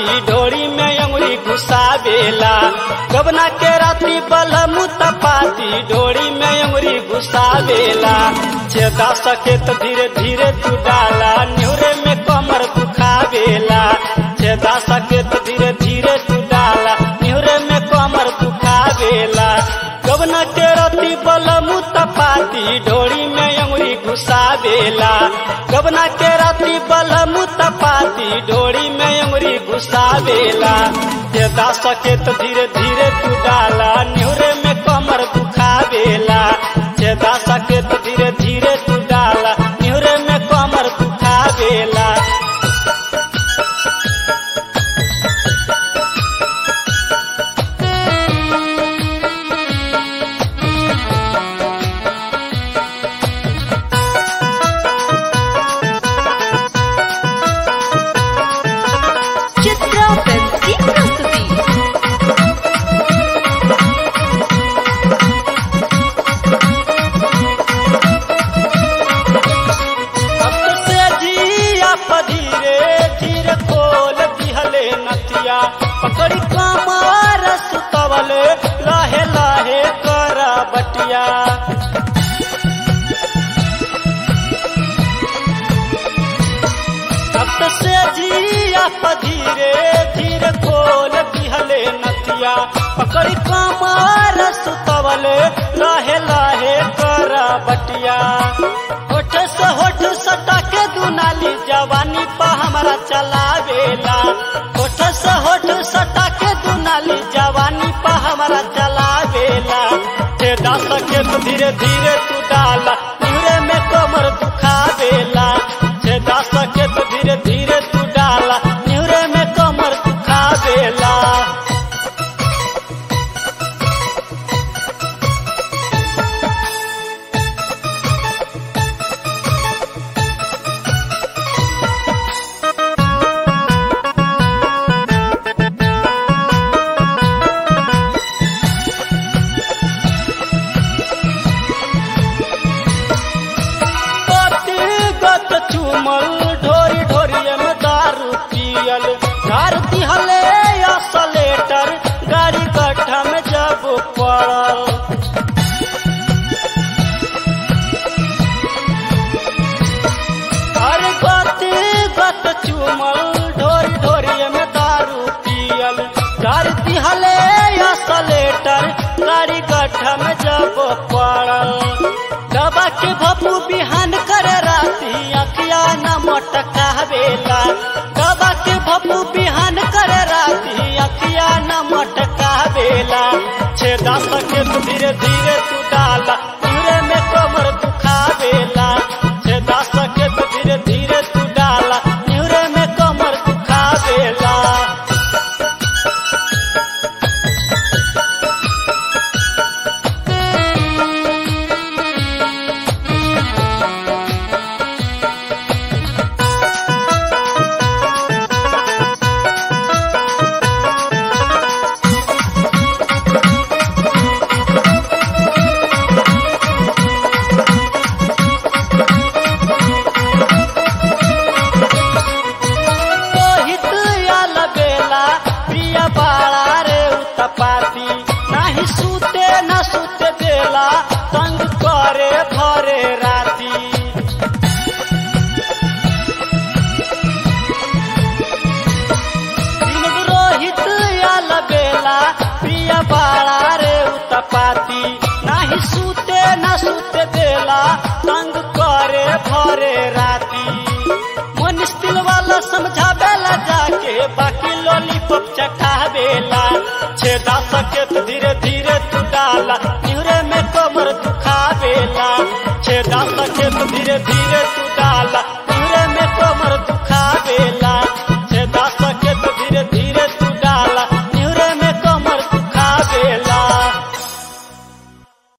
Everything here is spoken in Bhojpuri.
तपाती ढोरी में अंगुरी घुसावेला। गबना के राती बलमु तपाती ढोरी में अंगुरी घुसावेला। छेदा सके तो धीरे धीरे तू डाला न्यूरे में कमर दुखावेला। छेदा सके तो धीरे धीरे तू डाला न्यूरे में कमर दुखावेला। गबना के राती बलमु तपाती ढोरी में अंगुरी घुसावेला। गबना के राती बलमु तपाती ढोरी में अंगुरी घुसावेला। छेदा सके तो धीरे धीरे तू डाला न्यूरे में कमर दुखावेला। छेदा सके तो धीरे धीरे तू डाला न्यूरे में कमर दुखावेला। पकड़ी कमर सुतवले लाहे लाहे करा बटिया। तब से जिया धीरे धीरे खोल दिहले नथिया। पकड़ी कमर सुतवले लाहे लाहे करा बटिया। होठ से होठ सटा के दुनाली जवानी पा हमारा चलावेला। होठ से होठ सटा के दुनाली जवानी पा हमारा चलावेला। छेदा सके तो धीरे धीरे तू डाला न्यूरे में कमर दुखावेला। छेदा सके तो धीरे धीरे तू डाला न्यूरे में कमर दुखावेला। ढोरी ढोरिया में दारू पियल घर दिहले असलेटर गाड़ी गड्ढा में जब पड़ल। अरे गति गत चुमल ढोरी ढोरिया में दारू पियल घर दिहले असलेटर गाड़ी गड्ढा में जब पड़ल। दबा के भपू बिहान करे राती अखिया न मोटकावेला। दबा के भपू बिहान करे राती अखिया न मोटकावेला। छेदा सके तो धीरे धीरे तू डाला न्यूरे में कमर दुखावेला। छेदा सके तो धीरे धीरे तू डाला न्यूरे में कमर दुखावेला। तपाती नाही सूते न सूते देला तंग करे भरे राती। दिन रोहित आल बेला प्रिया बाड़ा रे तपाती नाही सूते न सूते देला तंग करे भरे राती। मनीष दिल वाला समझावेला जाके बाकी लॉलीपॉप चखावेला। छेदा सके